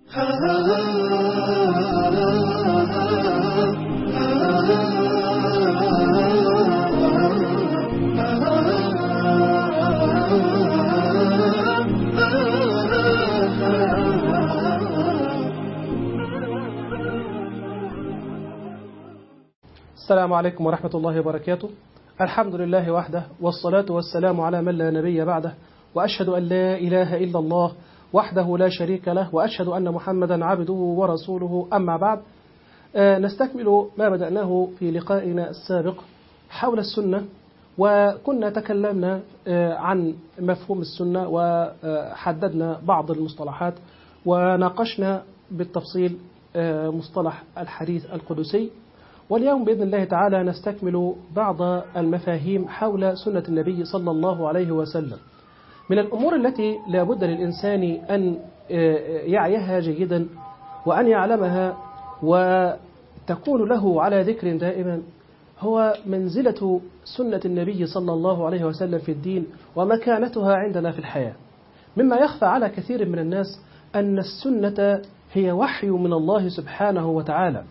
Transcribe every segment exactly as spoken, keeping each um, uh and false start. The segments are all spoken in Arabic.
السلام عليكم ورحمة الله وبركاته. الحمد لله وحده، والصلاة والسلام على من لا نبي بعده، وأشهد أن لا إله إلا الله وحده لا شريك له، وأشهد أن محمدا عبده ورسوله. أما بعد، نستكمل ما بدأناه في لقائنا السابق حول السنة، وكنا تكلمنا عن مفهوم السنة وحددنا بعض المصطلحات، وناقشنا بالتفصيل مصطلح الحديث القدسي. واليوم بإذن الله تعالى نستكمل بعض المفاهيم حول سنة النبي صلى الله عليه وسلم. من الأمور التي لا بد للإنسان أن يعيها جيدا وأن يعلمها وتكون له على ذكر دائما هو منزلة سنة النبي صلى الله عليه وسلم في الدين ومكانتها عندنا في الحياة. مما يخفى على كثير من الناس أن السنة هي وحي من الله سبحانه وتعالى.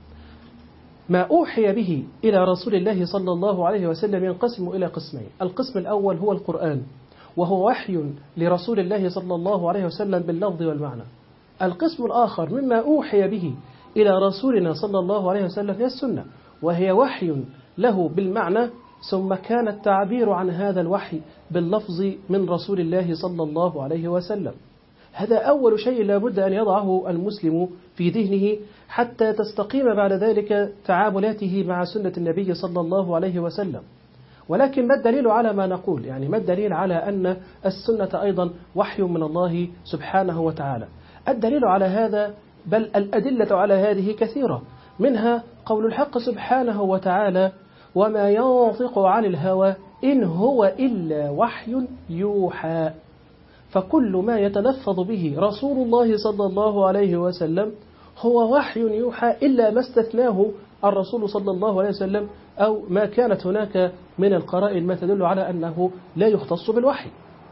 ما أوحي به إلى رسول الله صلى الله عليه وسلم ينقسم إلى قسمين. القسم الأول هو القرآن، وهو وحي لرسول الله صلى الله عليه وسلم باللفظ والمعنى. القسم الآخر مما أوحي به إلى رسولنا صلى الله عليه وسلم هي السنة، وهي وحي له بالمعنى، ثم كان التعبير عن هذا الوحي باللفظ من رسول الله صلى الله عليه وسلم. هذا أول شيء لا بد أن يضعه المسلم في ذهنه حتى تستقيم بعد ذلك تعاملاته مع سنة النبي صلى الله عليه وسلم. ولكن ما الدليل على ما نقول؟ يعني ما الدليل على أن السنة أيضا وحي من الله سبحانه وتعالى؟ الدليل على هذا، بل الأدلة على هذه كثيرة، منها قول الحق سبحانه وتعالى: وما ينطق عن الهوى إن هو إلا وحي يوحى. فكل ما يتلفظ به رسول الله صلى الله عليه وسلم هو وحي يوحى، إلا ما استثناه الرسول صلى الله عليه وسلم أو ما كانت هناك من القرائن ما تدل على أنه لا يختص بالوحي.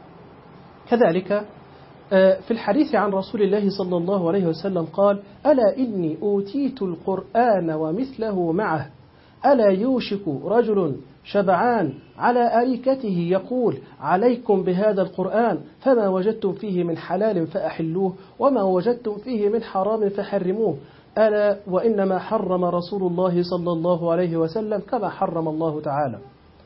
كذلك في الحديث عن رسول الله صلى الله عليه وسلم قال: ألا إني أوتيت القرآن ومثله معه، ألا يوشك رجل شبعان على أريكته يقول: عليكم بهذا القرآن، فما وجدتم فيه من حلال فأحلوه، وما وجدتم فيه من حرام فحرموه، ألا وإنما حرم رسول الله صلى الله عليه وسلم كما حرم الله تعالى.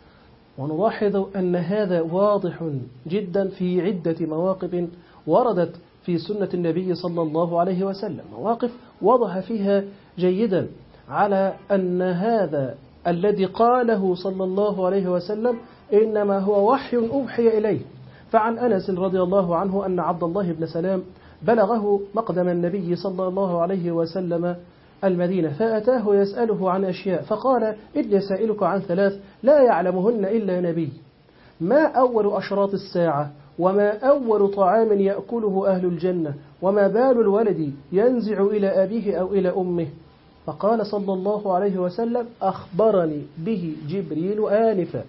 ونلاحظ أن هذا واضح جدا في عدة مواقف وردت في سنة النبي صلى الله عليه وسلم، مواقف وضح فيها جيدا على أن هذا الذي قاله صلى الله عليه وسلم إنما هو وحي أوحي إليه. فعن أنس رضي الله عنه أن عبد الله بن سلام بلغه مقدم النبي صلى الله عليه وسلم المدينة، فأتاه يسأله عن أشياء، فقال: إني سائلك عن ثلاث لا يعلمهن إلا نبي. ما أول أشراط الساعة؟ وما أول طعام يأكله أهل الجنة؟ وما بال الولد ينزع إلى أبيه أو إلى أمه؟ فقال صلى الله عليه وسلم: أخبرني به جبريل آنفا.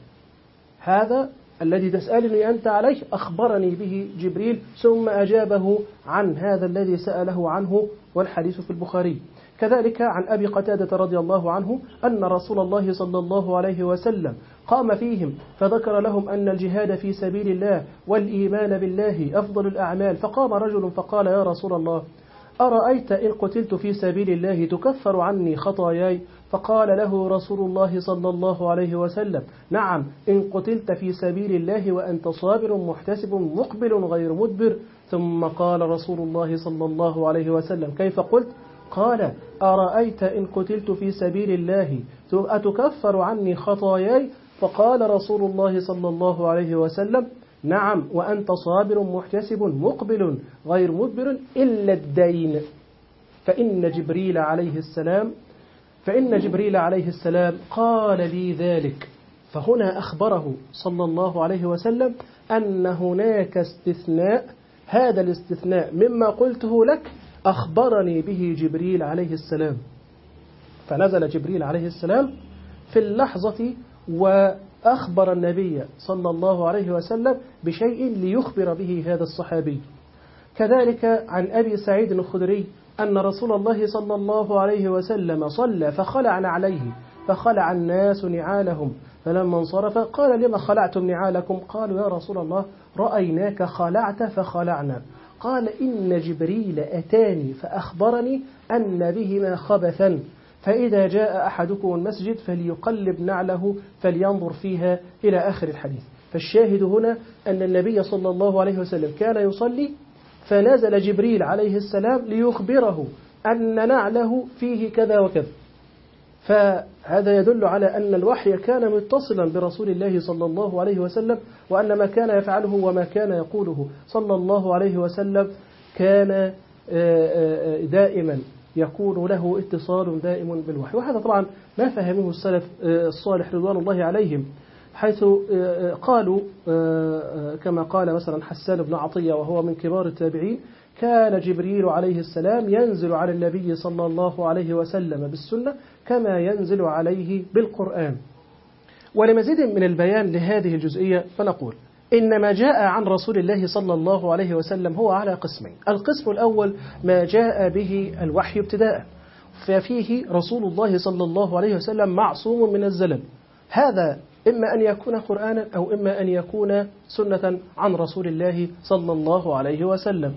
هذا الذي تسألني أنت عليه أخبرني به جبريل، ثم أجابه عن هذا الذي سأله عنه، والحديث في البخاري. كذلك عن أبي قتادة رضي الله عنه أن رسول الله صلى الله عليه وسلم قام فيهم فذكر لهم أن الجهاد في سبيل الله والإيمان بالله أفضل الأعمال، فقام رجل فقال: يا رسول الله، أرأيت إن قتلت في سبيل الله تكفر عني خطاياي؟ فقال له رسول الله صلى الله عليه وسلم: نعم، إن قتلت في سبيل الله وأنت صابر محتسب مقبل غير مدبر. ثم قال رسول الله صلى الله عليه وسلم: كيف قلت؟ قال: أرأيت إن قتلت في سبيل الله أتكفر عني خطاياي؟ فقال رسول الله صلى الله عليه وسلم: نعم، وأنت صابر محتسب مقبل غير مدبر إلا الدين. فإن جبريل عليه السلام فإن جبريل عليه السلام قال لي ذلك. فهنا أخبره صلى الله عليه وسلم أن هناك استثناء، هذا الاستثناء مما قلته لك أخبرني به جبريل عليه السلام. فنزل جبريل عليه السلام في اللحظة وأخبر النبي صلى الله عليه وسلم بشيء ليخبر به هذا الصحابي. كذلك عن أبي سعيد الخدري أن رسول الله صلى الله عليه وسلم صلى فخلع عليه فخلع الناس نعالهم، فلما انصرف قال: لما خلعتم نعالكم؟ قالوا: يا رسول الله رأيناك خلعت فخلعنا. قال: إن جبريل أتاني فأخبرني أن بهما خبثا، فإذا جاء أحدكم المسجد فليقلب نعله فلينظر فيها، إلى آخر الحديث. فالشاهد هنا أن النبي صلى الله عليه وسلم كان يصلي فنزل جبريل عليه السلام ليخبره أن نعله فيه كذا وكذا. فهذا يدل على أن الوحي كان متصلا برسول الله صلى الله عليه وسلم، وأن ما كان يفعله وما كان يقوله صلى الله عليه وسلم كان دائما يكون له اتصال دائم بالوحي. وهذا طبعا ما فهمه السلف الصالح رضوان الله عليهم، حيث قالوا كما قال مثلا حسان بن عطية وهو من كبار التابعين: كان جبريل عليه السلام ينزل على النبي صلى الله عليه وسلم بالسنة كما ينزل عليه بالقرآن. ولمزيد من البيان لهذه الجزئية فنقول إن ما جاء عن رسول الله صلى الله عليه وسلم هو على قسمين. القسم الأول ما جاء به الوحي ابتداء، ففيه رسول الله صلى الله عليه وسلم معصوم من الزلل، هذا إما أن يكون قرآنا أو إما أن يكون سنة عن رسول الله صلى الله عليه وسلم.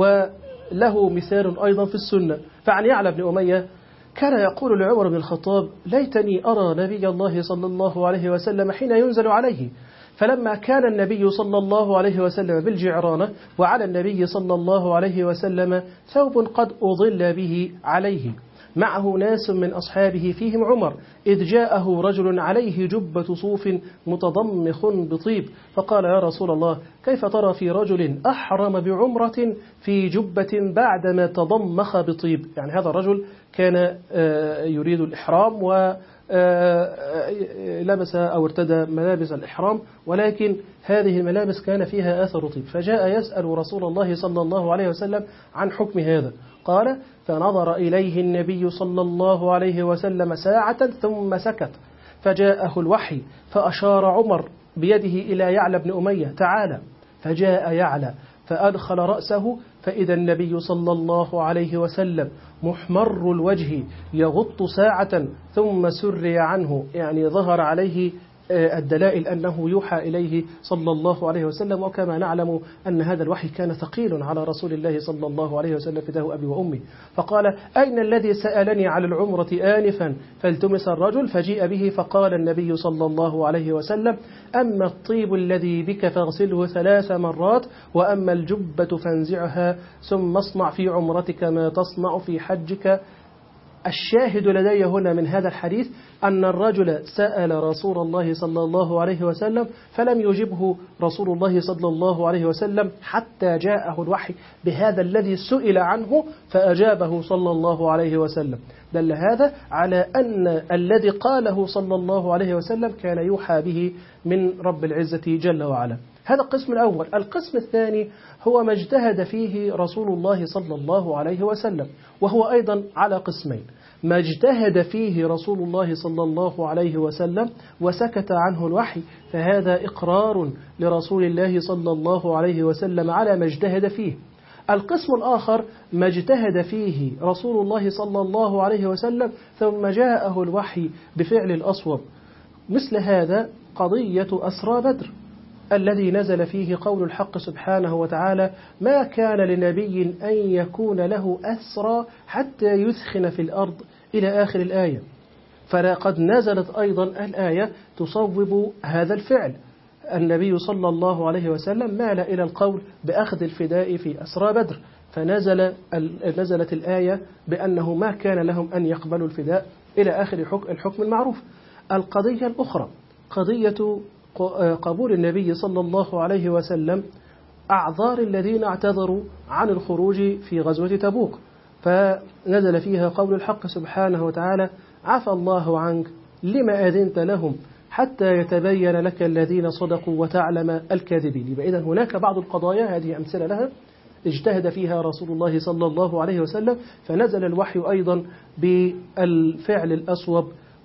وله مثال أيضا في السنة، فعن يعلى بن أمية كان يقول لعمر بن الخطاب: ليتني أرى نبي الله صلى الله عليه وسلم حين ينزل عليه. فلما كان النبي صلى الله عليه وسلم بالجعرانة وعلى النبي صلى الله عليه وسلم ثوب قد أضل به عليه، معه ناس من أصحابه فيهم عمر، إذ جاءه رجل عليه جبة صوف متضمخ بطيب، فقال: يا رسول الله كيف ترى في رجل أحرم بعمرة في جبة بعدما تضمخ بطيب؟ يعني هذا الرجل كان يريد الإحرام و لبس أو ارتدى ملابس الإحرام، ولكن هذه الملابس كان فيها آثر طيب، فجاء يسأل رسول الله صلى الله عليه وسلم عن حكم هذا. قال: فنظر إليه النبي صلى الله عليه وسلم ساعة ثم سكت، فجاءه الوحي فأشار عمر بيده إلى يعلى بن أمية: تعالى. فجاء يعلى فأدخل رأسه فإذا النبي صلى الله عليه وسلم محمر الوجه يغط ساعة ثم سري عنه، يعني ظهر عليه الدلائل أنه يوحى إليه صلى الله عليه وسلم. وكما نعلم أن هذا الوحي كان ثقيل على رسول الله صلى الله عليه وسلم فداه أبي وأمي. فقال: أين الذي سألني على العمرة آنفا؟ فالتمس الرجل فجيء به، فقال النبي صلى الله عليه وسلم: أما الطيب الذي بك فاغسله ثلاث مرات، وأما الجبة فانزعها، ثم اصنع في عمرتك ما تصنع في حجك. الشاهد لدي هنا من هذا الحديث أن الرجل سأل رسول الله صلى الله عليه وسلم فلم يجبه رسول الله صلى الله عليه وسلم حتى جاءه الوحي بهذا الذي سئل عنه فأجابه صلى الله عليه وسلم. دل هذا على أن الذي قاله صلى الله عليه وسلم كان يوحى به من رب العزة جل وعلا. هذا القسم الأول. القسم الثاني هو ما اجتهد فيه رسول الله صلى الله عليه وسلم، وهو أيضا على قسمين: ما اجتهد فيه رسول الله صلى الله عليه وسلم وسكت عنه الوحي، فهذا إقرار لرسول الله صلى الله عليه وسلم على ما اجتهد فيه. القسم الآخر ما اجتهد فيه رسول الله صلى الله عليه وسلم ثم جاءه الوحي بفعل الأصوب، مثل هذا قضية أسرى بدر الذي نزل فيه قول الحق سبحانه وتعالى: ما كان لنبي أن يكون له أسرى حتى يثخن في الأرض، إلى آخر الآية. فلقد نزلت أيضا الآية تصوب هذا الفعل. النبي صلى الله عليه وسلم مال إلى القول بأخذ الفداء في أسرى بدر، فنزل نزلت الآية بأنه ما كان لهم أن يقبلوا الفداء، إلى آخر الحكم المعروف. القضية الأخرى قضية قبول النبي صلى الله عليه وسلم أعذار الذين اعتذروا عن الخروج في غزوة تبوك، فنزل فيها قول الحق سبحانه وتعالى: عفى الله عنك لما أذنت لهم حتى يتبين لك الذين صدقوا وتعلم الكاذبين. إذن هناك بعض القضايا هذه أمثلة لها اجتهد فيها رسول الله صلى الله عليه وسلم، فنزل الوحي أيضا بالفعل الأصوب.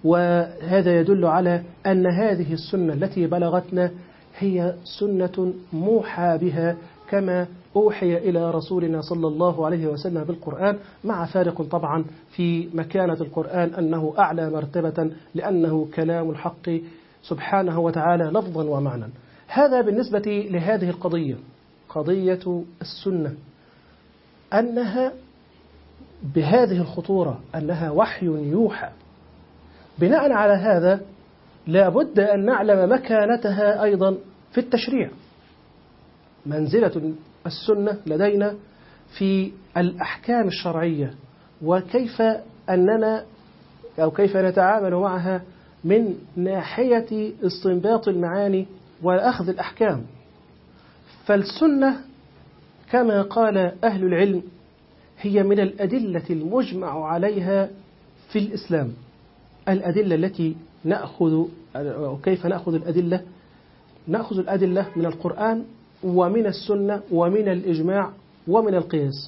وهذا يدل على أن هذه السنة التي بلغتنا هي سنة موحى بها كما أوحي إلى رسولنا صلى الله عليه وسلم بالقرآن، مع فارق طبعا في مكانة القرآن أنه أعلى مرتبة لأنه كلام الحق سبحانه وتعالى لفظا ومعنى. هذا بالنسبة لهذه القضية، قضية السنة، أنها بهذه الخطورة، أنها وحي يوحى. بناء على هذا لا بد أن نعلم مكانتها أيضا في التشريع، منزلة السنة لدينا في الأحكام الشرعية، وكيف أننا أو كيف نتعامل معها من ناحية استنباط المعاني وأخذ الأحكام. فالسنة كما قال أهل العلم هي من الأدلة المجمع عليها في الإسلام، الأدلة التي نأخذ أو كيف نأخذ الأدلة؟ نأخذ الأدلة من القرآن ومن السنة ومن الإجماع ومن القياس.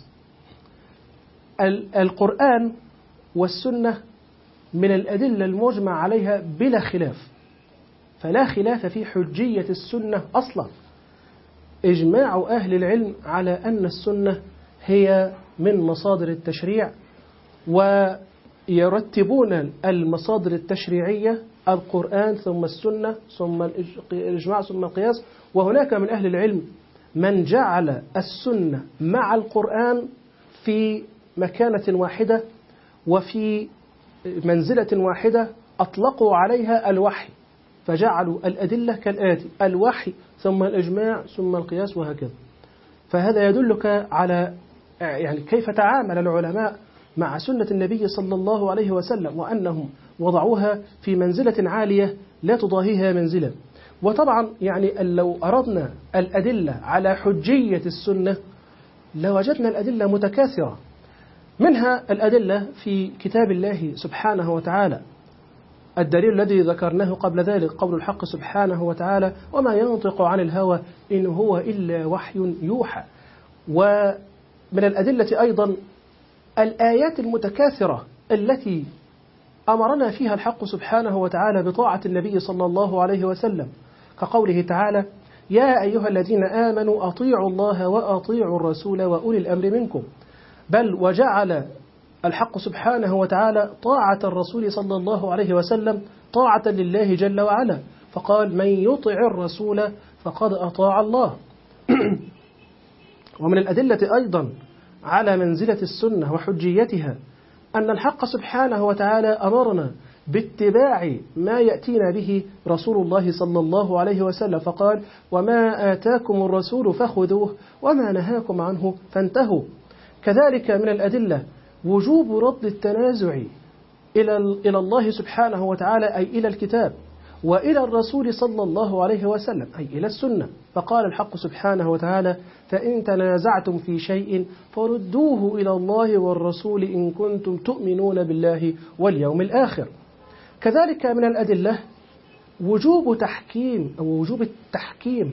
القرآن والسنة من الأدلة المجمع عليها بلا خلاف، فلا خلاف في حجية السنة أصلا. إجماع أهل العلم على أن السنة هي من مصادر التشريع، ويرتبون المصادر التشريعية القرآن ثم السنة ثم الإجماع ثم القياس. وهناك من أهل العلم من جعل السنة مع القرآن في مكانة واحدة وفي منزلة واحدة، أطلقوا عليها الوحي، فجعلوا الأدلة كالآتي: الوحي ثم الإجماع ثم القياس، وهكذا. فهذا يدلك على يعني كيف تعامل العلماء مع سنة النبي صلى الله عليه وسلم، وأنهم وضعوها في منزلة عالية لا تضاهيها منزلة. وطبعا يعني لو أردنا الأدلة على حجية السنة لوجدنا الأدلة متكاثرة، منها الأدلة في كتاب الله سبحانه وتعالى. الدليل الذي ذكرناه قبل ذلك قول الحق سبحانه وتعالى: وما ينطق عن الهوى إن هو إلا وحي يوحى. ومن الأدلة أيضا الآيات المتكاثرة التي أمرنا فيها الحق سبحانه وتعالى بطاعة النبي صلى الله عليه وسلم، كقوله تعالى: يا أيها الذين آمنوا أطيعوا الله وأطيعوا الرسول وأولي الأمر منكم. بل وجعل الحق سبحانه وتعالى طاعة الرسول صلى الله عليه وسلم طاعة لله جل وعلا، فقال: من يطع الرسول فقد أطاع الله. ومن الأدلة أيضا على منزلة السنة وحجيتها أن الحق سبحانه وتعالى أمرنا باتباع ما يأتينا به رسول الله صلى الله عليه وسلم، فقال: وما آتاكم الرسول فخذوه وما نهاكم عنه فانتهوا. كذلك من الأدلة وجوب رد التنازع إلى إلى الله سبحانه وتعالى، أي إلى الكتاب، وإلى الرسول صلى الله عليه وسلم، أي إلى السنة. فقال الحق سبحانه وتعالى: فإن تنازعتم في شيء فردوه إلى الله والرسول إن كنتم تؤمنون بالله واليوم الآخر. كذلك من الأدلة وجوب تحكيم أو وجوب التحكيم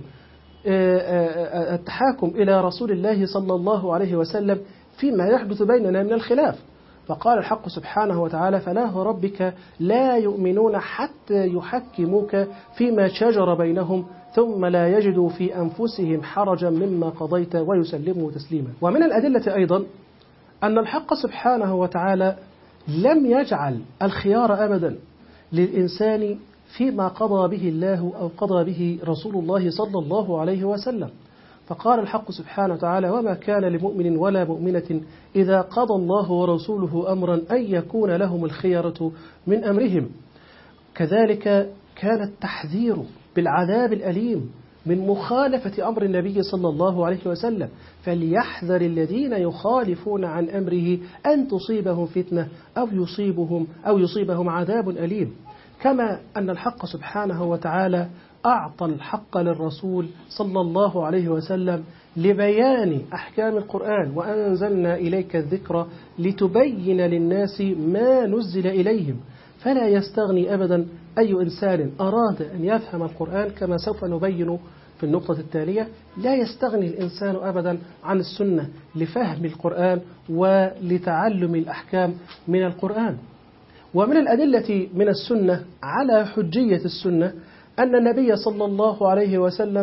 التحاكم إلى رسول الله صلى الله عليه وسلم فيما يحدث بيننا من الخلاف. فقال الحق سبحانه وتعالى: فلا ربك لا يؤمنون حتى يحكموك فيما شجر بينهم ثم لا يجدوا في أنفسهم حرجا مما قضيت ويسلموا تسليما. ومن الأدلة أيضا أن الحق سبحانه وتعالى لم يجعل الخيار أبدا للإنسان فيما قضى به الله أو قضى به رسول الله صلى الله عليه وسلم. فقال الحق سبحانه وتعالى: وما كان لمؤمن ولا مؤمنة إذا قضى الله ورسوله أمرا أن يكون لهم الخيرة من أمرهم. كذلك كان التحذير بالعذاب الأليم من مخالفة أمر النبي صلى الله عليه وسلم، فليحذر الذين يخالفون عن أمره أن تصيبهم فتنة أو يصيبهم أو يصيبهم عذاب أليم. كما أن الحق سبحانه وتعالى أعطى الحق للرسول صلى الله عليه وسلم لبيان أحكام القرآن: وأنزلنا إليك الذكر لتبين للناس ما نزل إليهم. فلا يستغني أبدا أي إنسان أراد أن يفهم القرآن، كما سوف نبين في النقطة التالية، لا يستغني الإنسان أبدا عن السنة لفهم القرآن ولتعلم الأحكام من القرآن. ومن الأدلة من السنة على حجية السنة أن النبي صلى الله عليه وسلم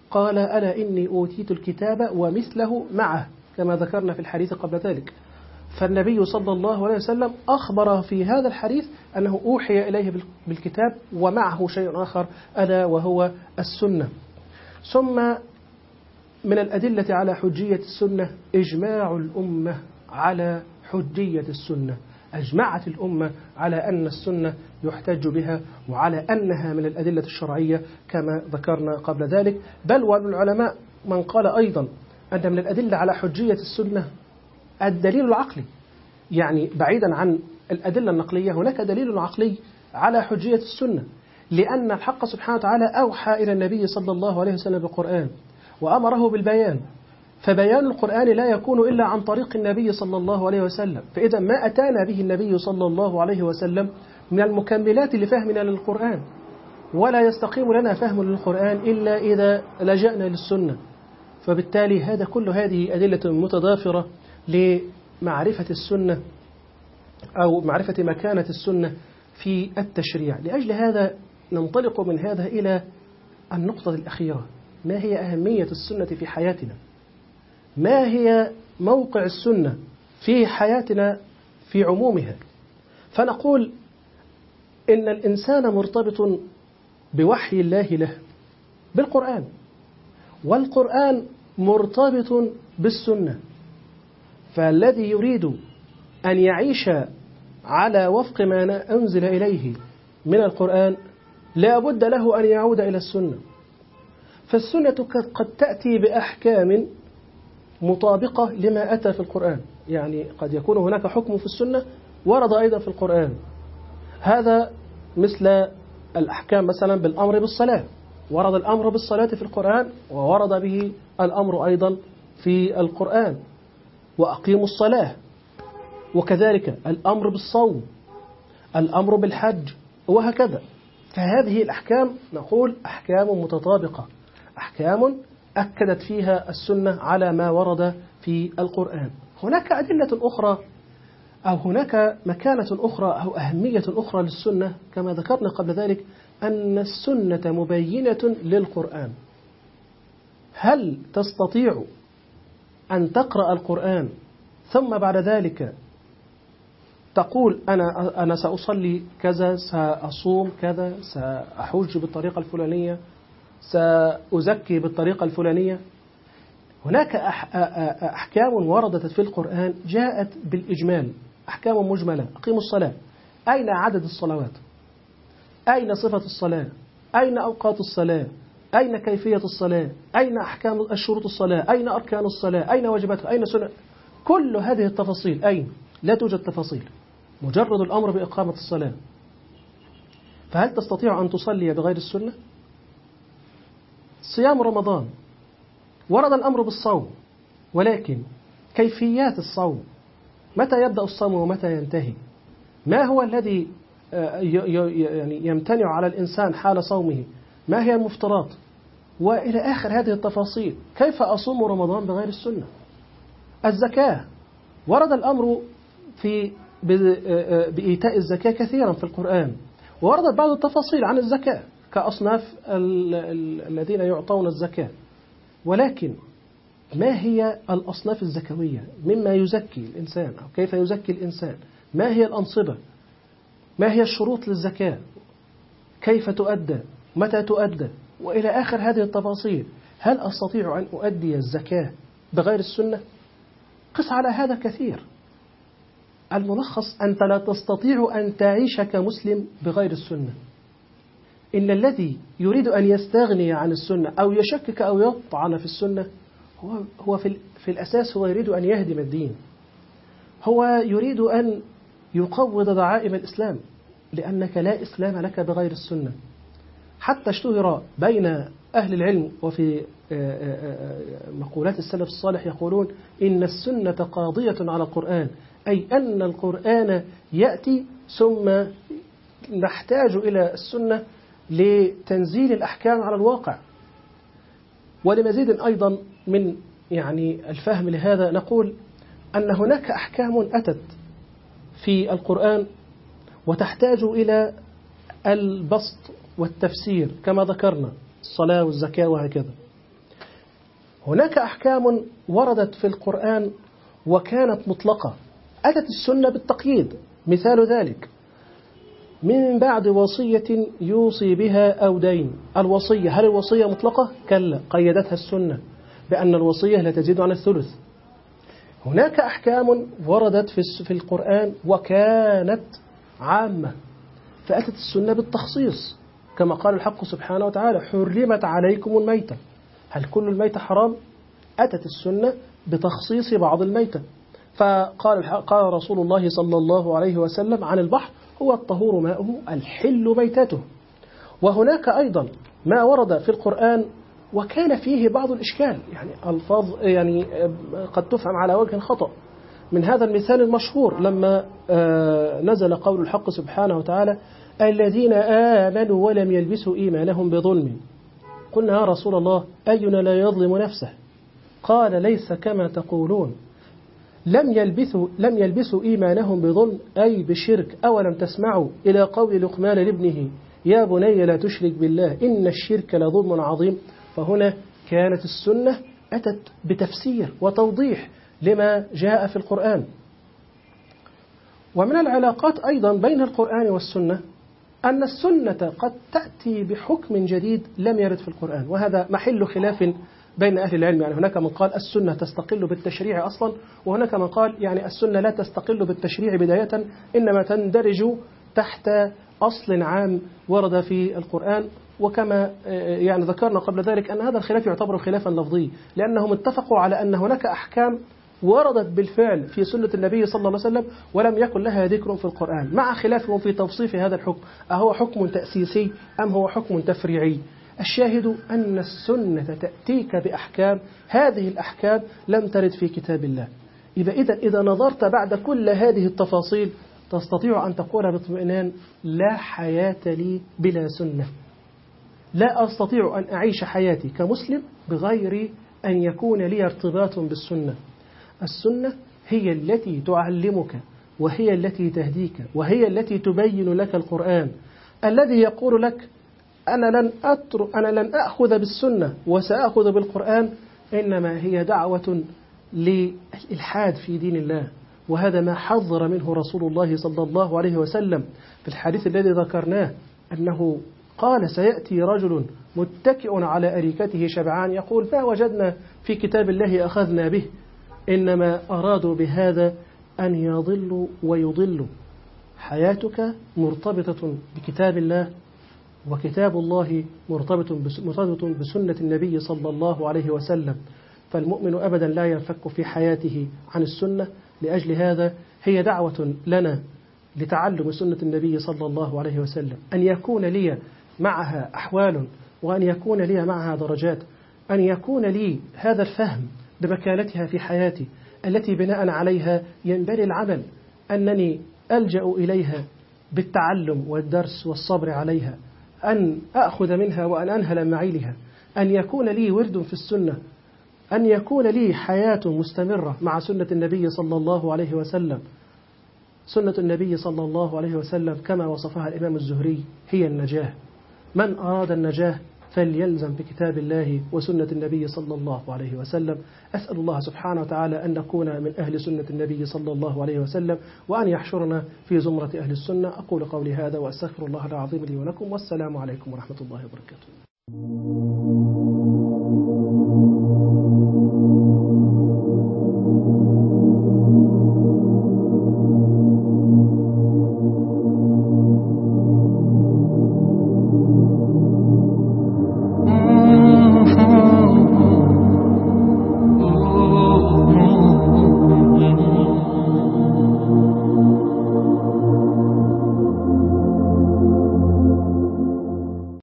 قال ألا إني أوتيت الكتاب ومثله معه كما ذكرنا في الحديث قبل ذلك. فالنبي صلى الله عليه وسلم أخبر في هذا الحديث أنه أوحي إليه بالكتاب ومعه شيء آخر ألا وهو السنة. ثم من الأدلة على حجية السنة إجماع الأمة على حجية السنة. أجمعت الأمة على أن السنة يحتج بها وعلى أنها من الأدلة الشرعية كما ذكرنا قبل ذلك. بل والعلماء من قال أيضا أن من الأدلة على حجية السنة الدليل العقلي، يعني بعيدا عن الأدلة النقلية هناك دليل عقلي على حجية السنة، لأن الحق سبحانه وتعالى أوحى إلى النبي صلى الله عليه وسلم بالقرآن وأمره بالبيان، فبيان القرآن لا يكون إلا عن طريق النبي صلى الله عليه وسلم. فإذا ما أتانا به النبي صلى الله عليه وسلم من المكملات لفهمنا للقرآن، ولا يستقيم لنا فهم للقرآن إلا إذا لجأنا للسنة. فبالتالي هذا كل هذه أدلة متضافرة لمعرفة السنة أو معرفة مكانة السنة في التشريع. لأجل هذا ننطلق من هذا إلى النقطة الأخيرة: ما هي أهمية السنة في حياتنا؟ ما هي موقع السنة في حياتنا في عمومها؟ فنقول إن الإنسان مرتبط بوحي الله له بالقرآن، والقرآن مرتبط بالسنة. فالذي يريد أن يعيش على وفق ما أنزل إليه من القرآن لا بد له أن يعود إلى السنة. فالسنة قد تأتي بأحكام مطابقة لما أتى في القرآن، يعني قد يكون هناك حكم في السنة ورد أيضا في القرآن. هذا مثل الأحكام مثلا بالأمر بالصلاة، ورد الأمر بالصلاة في القرآن وورد به الأمر أيضا في القرآن، وأقيموا الصلاة. وكذلك الأمر بالصوم، الأمر بالحج، وهكذا. فهذه الأحكام نقول أحكام متطابقة، أحكام أكدت فيها السنة على ما ورد في القرآن. هناك أدلة أخرى أو هناك مكانة أخرى أو أهمية أخرى للسنة كما ذكرنا قبل ذلك، أن السنة مبينة للقرآن. هل تستطيع أن تقرأ القرآن ثم بعد ذلك تقول أنا أنا سأصلي كذا، سأصوم كذا، سأحج بالطريقة الفلانية، سأزكي بالطريقة الفلانية؟ هناك أحكام وردت في القرآن جاءت بالإجمال، أحكام مجملة. أقيموا الصلاة، أين عدد الصلوات؟ أين صفة الصلاة؟ أين أوقات الصلاة؟ أين كيفية الصلاة؟ أين أحكام الشروط الصلاة؟ أين أركان الصلاة؟ أين واجباتها؟ أين سنة؟ كل هذه التفاصيل أين؟ لا توجد تفاصيل، مجرد الأمر بإقامة الصلاة. فهل تستطيع أن تصلي بغير السنة؟ صيام رمضان ورد الأمر بالصوم، ولكن كيفيات الصوم، متى يبدأ الصوم ومتى ينتهي، ما هو الذي يعني يمتنع على الإنسان حال صومه، ما هي المفترضات، وإلى آخر هذه التفاصيل. كيف أصوم رمضان بغير السنة؟ الزكاة ورد الأمر في بإيتاء الزكاة كثيرا في القرآن، ووردت بعض التفاصيل عن الزكاة كأصناف الذين يعطون الزكاة. ولكن ما هي الأصناف الزكوية مما يزكي الإنسان أو كيف يزكي الإنسان؟ ما هي الأنصبة؟ ما هي الشروط للزكاة؟ كيف تؤدى؟ متى تؤدى؟ وإلى آخر هذه التفاصيل. هل أستطيع أن أؤدي الزكاة بغير السنة؟ قس على هذا كثير. الملخص: أنت لا تستطيع أن تعيش كمسلم بغير السنة. إن الذي يريد أن يستغني عن السنة أو يشكك أو يطعن في السنة هو هو في, في الأساس هو يريد أن يهدم الدين، هو يريد أن يقوض دعائم الإسلام، لأنك لا إسلام لك بغير السنة. حتى اشتهر بين أهل العلم وفي مقولات السلف الصالح يقولون إن السنة قاضية على القرآن، أي أن القرآن يأتي ثم نحتاج إلى السنة لتنزيل الأحكام على الواقع. ولمزيد أيضا من يعني الفهم لهذا نقول أن هناك أحكام أتت في القرآن وتحتاج إلى البسط والتفسير كما ذكرنا، الصلاة والزكاة وهكذا. هناك أحكام وردت في القرآن وكانت مطلقة، أتت السنة بالتقييد. مثال ذلك: من بعد وصية يوصي بها أو دين. الوصية، هل الوصية مطلقة؟ كلا، قيدتها السنة بأن الوصية لا تزيد عن الثلث. هناك أحكام وردت في القرآن وكانت عامة، فأتت السنة بالتخصيص، كما قال الحق سبحانه وتعالى: حرمت عليكم الميتة. هل كل الميتة حرام؟ أتت السنة بتخصيص بعض الميتة، فقال قال رسول الله صلى الله عليه وسلم عن البحر: هو الطهور ماؤه الحل ميتته. وهناك أيضا ما ورد في القرآن وكان فيه بعض الإشكال، يعني ألفاظ يعني قد تفهم على وجه خطأ. من هذا المثال المشهور لما نزل قول الحق سبحانه وتعالى: الذين آمنوا ولم يلبسوا إيمانهم بظلم. قلنا: يا رسول الله، أينا لا يظلم نفسه؟ قال: ليس كما تقولون، لم يلبسوا, لم يلبسوا إيمانهم بظلم أي بشرك. أولم تسمعوا إلى قول لقمان لابنه: يا بني لا تشرك بالله إن الشرك لظلم عظيم. فهنا كانت السنة أتت بتفسير وتوضيح لما جاء في القرآن. ومن العلاقات أيضا بين القرآن والسنة أن السنة قد تأتي بحكم جديد لم يرد في القرآن، وهذا محل خلاف بين أهل العلم. يعني هناك من قال السنة تستقل بالتشريع أصلا، وهناك من قال يعني السنة لا تستقل بالتشريع بداية، إنما تندرج تحت أصل عام ورد في القرآن. وكما يعني ذكرنا قبل ذلك أن هذا الخلاف يعتبر خلافا لفظي، لأنهم اتفقوا على أن هناك أحكام وردت بالفعل في سنة النبي صلى الله عليه وسلم ولم يكن لها ذكر في القرآن، مع خلافهم في توصيف هذا الحكم: أهو حكم تأسيسي أم هو حكم تفريعي؟ الشاهد أن السنة تأتيك بأحكام، هذه الأحكام لم ترد في كتاب الله. إذا إذا إذا نظرت بعد كل هذه التفاصيل تستطيع أن تقول باطمئنان: لا حياة لي بلا سنة، لا أستطيع أن أعيش حياتي كمسلم بغير أن يكون لي ارتباط بالسنة. السنة هي التي تعلمك، وهي التي تهديك، وهي التي تبين لك القرآن الذي يقول لك: أنا لن أترك أنا لن أخذ بالسنة وسأخذ بالقرآن. إنما هي دعوة للإلحاد في دين الله، وهذا ما حذر منه رسول الله صلى الله عليه وسلم في الحديث الذي ذكرناه، أنه قال: سيأتي رجل متكئ على أريكته شبعان يقول: ما وجدنا في كتاب الله أخذنا به. إنما أرادوا بهذا أن يضلوا ويضلوا. حياتك مرتبطة بكتاب الله، وكتاب الله مرتبط بسنة النبي صلى الله عليه وسلم، فالمؤمن أبدا لا ينفك في حياته عن السنة. لأجل هذا هي دعوة لنا لتعلم سنة النبي صلى الله عليه وسلم، أن يكون لي معها أحوال، وأن يكون لي معها درجات، أن يكون لي هذا الفهم بمكانتها في حياتي التي بناء عليها ينبني العمل، أنني ألجأ إليها بالتعلم والدرس والصبر عليها، أن أخذ منها وأن أنهل معيلها، أن يكون لي ورد في السنة، أن يكون لي حياة مستمرة مع سنة النبي صلى الله عليه وسلم. سنة النبي صلى الله عليه وسلم كما وصفها الإمام الزهري هي النجاة. من أراد النجاة فليلزم بكتاب الله وسنة النبي صلى الله عليه وسلم. أسأل الله سبحانه وتعالى أن نكون من أهل سنة النبي صلى الله عليه وسلم، وأن يحشرنا في زمرة أهل السنة. أقول قولي هذا وأستغفر الله العظيم لي ولكم، والسلام عليكم ورحمة الله وبركاته.